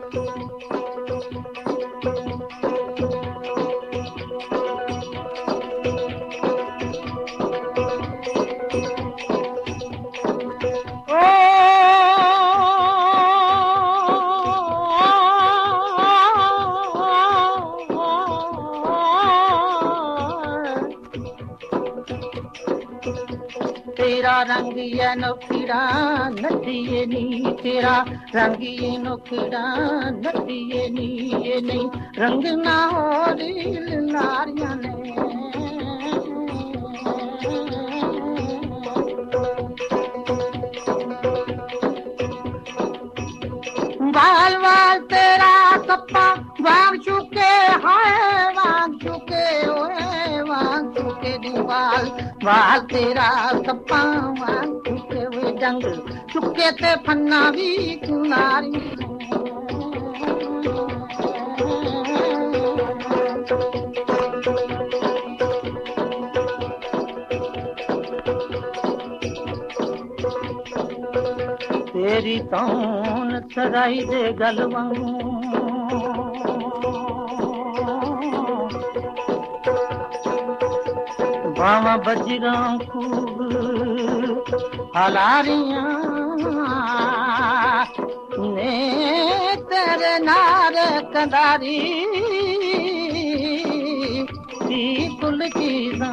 तेरा रंग ये नोखड़ा नदिए नी, तेरा रंग ये नोखड़ा नदिए नी, ये नहीं रंग ना हो रील नारियां ने। बाल बाल तेरा कप्पा वांग चुके हाय, वांग चुके ओए वांग चुके दीवाल बाल तेरा कप्पा वांग चुके वे जंग चुके ते फन्ना भी कुनारी। तेरी तौन सराई दे गलवां बावा बजरा खूब हलारियां ने तेरे नार कंदारी दी कुल चीज़ां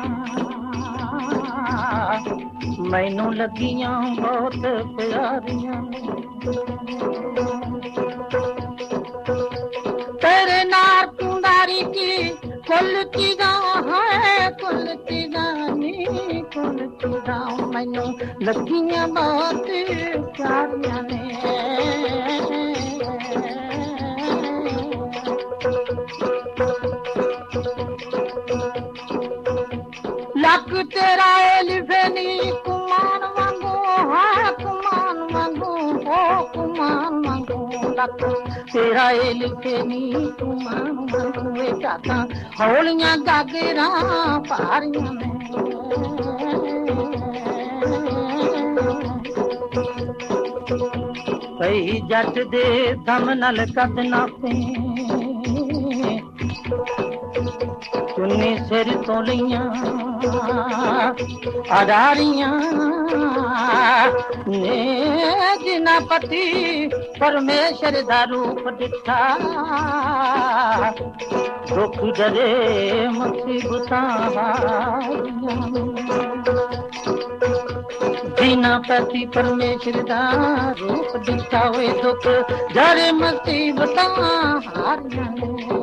मैनू लगियां बहुत प्यारियां। तेरे नार कुंदारी की कुल चीज़ां है, कुल चीज़ां नी कुल चीज़ां मैनू लगियां बहुत प्यारियां ने। लक तेरा एलिफेनी कुमान वांगू है, कुमान वांगू हो कुमान वांगू लक तेरा एलिफेनी कुमान वांगू वे चाता हौलियां गागरा पारियां ने। कई जट दे दम नल कद नापे चुन्नी सिर तो लियां अडारियां ने जिना पति परमेश्वर दा रूप दिखा दुख डरे मुसीबतां जिना पति परमेश्वर दा रूप दिखा वे दुख डरे मुसीबतां हारियां।